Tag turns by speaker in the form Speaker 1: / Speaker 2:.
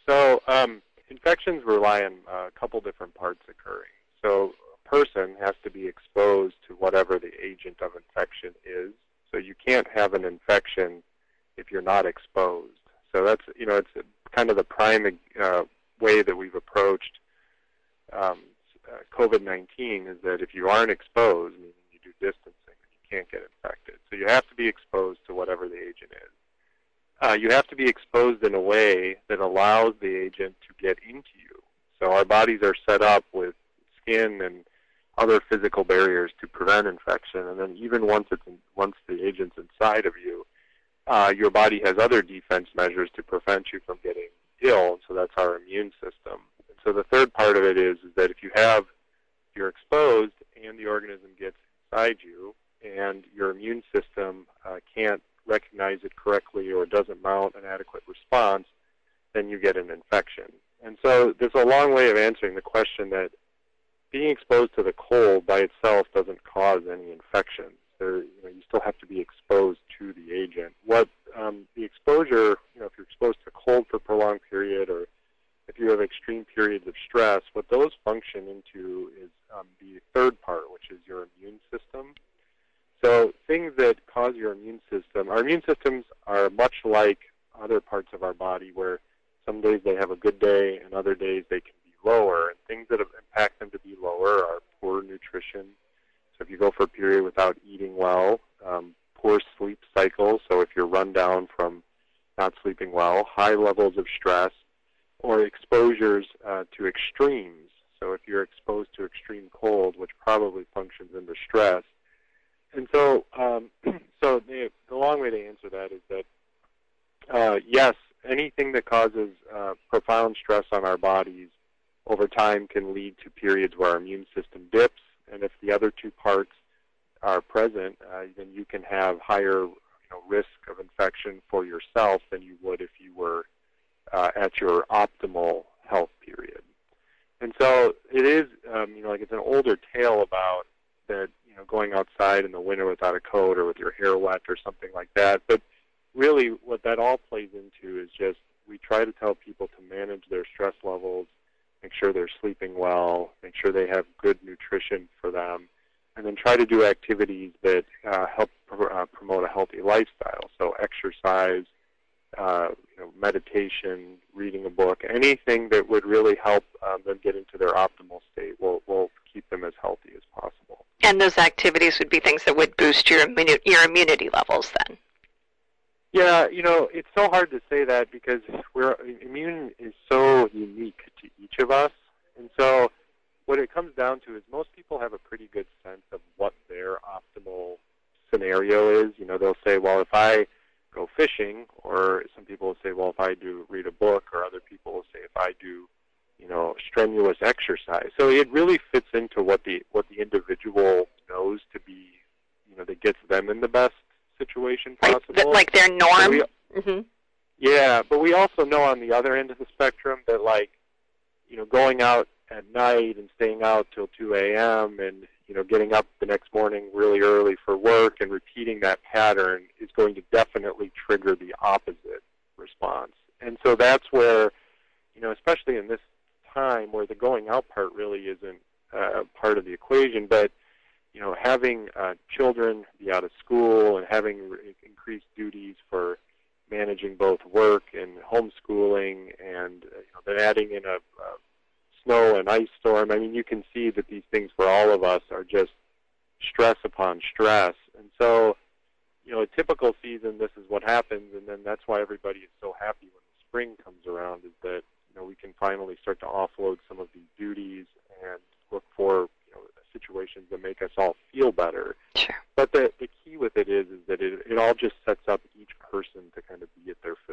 Speaker 1: So infections rely on a couple different parts occurring. So a person has to be exposed to whatever the agent of infection is. So you can't have an infection if you're not exposed. So that's, it's kind of the prime way that we've approached COVID-19 is that if you aren't exposed, meaning you do distancing, you can't get infected. So you have to be exposed to whatever the agent is. You have to be exposed in a way that allows the agent to get into you. So our bodies are set up with skin and other physical barriers to prevent infection, and then even once the agent's inside of you, your body has other defense measures to prevent you from getting ill, so that's our immune system. And so the third part of it is that if you're exposed and the organism gets inside you and your immune system can't recognize it correctly or doesn't mount an adequate response, then you get an infection. And so there's a long way of answering the question that being exposed to the cold by itself doesn't cause any infection. You still have to be exposed to the agent. What the exposure, if you're exposed to cold for a prolonged period or if you have extreme periods of stress, what those function into is the third part, which is your immune system. So things that cause your immune system, our immune systems are much like other parts of our body where some days they have a good day and other days they can be lower. And things that impact them to be lower are poor nutrition. So if you go for a period without eating well, poor sleep cycle, so if you're run down from not sleeping well, high levels of stress, or exposures to extremes. So if you're exposed to extreme cold, which probably functions into stress. And so the long way to answer that is that, yes, anything that causes profound stress on our bodies over time can lead to periods where our immune system dips, and if the other two parts are present, then you can have higher risk of infection for yourself than you would if you were at your optimal health period. And so it is, like it's an older tale about that, going outside in the winter without a coat or with your hair wet or something like that. But really what that all plays into is just we try to tell people to manage their stress levels, make sure they're sleeping well, make sure they have good nutrition for them, and then try to do activities that help promote a healthy lifestyle. So exercise, meditation, reading a book, anything that would really help them get into their optimal state will keep them as healthy as possible.
Speaker 2: And those activities would be things that would boost your immunity levels then?
Speaker 1: Yeah, it's so hard to say that because immune is so unique to each of us. And so what it comes down to is most people have a pretty good sense of what their optimal scenario is. They'll say, well, if I go fishing, or some people will say, well, if I do read a book, or other people will say if I do, strenuous exercise. So it really fits into what the individual knows to be, that gets them in the best situation possible.
Speaker 2: Like their norm?
Speaker 1: Yeah, but we also know on the other end of the spectrum that, going out at night and staying out till 2 a.m. and, getting up the next morning really early for work and repeating that pattern is going to definitely trigger the opposite response. And so that's where, especially in this time where the going out part really isn't part of the equation, but, having children be out of school and having increased duties for managing both work and homeschooling and then adding in a snow and ice storm. I mean, you can see that these things for all of us are just stress upon stress. And so, a typical season, this is what happens, and then that's why everybody is so happy when the spring comes around, is that, we can finally start to offload some of these duties and look for, situations that make us all feel better.
Speaker 2: Sure.
Speaker 1: But the key with it is that it all just sets up each person to kind of be at their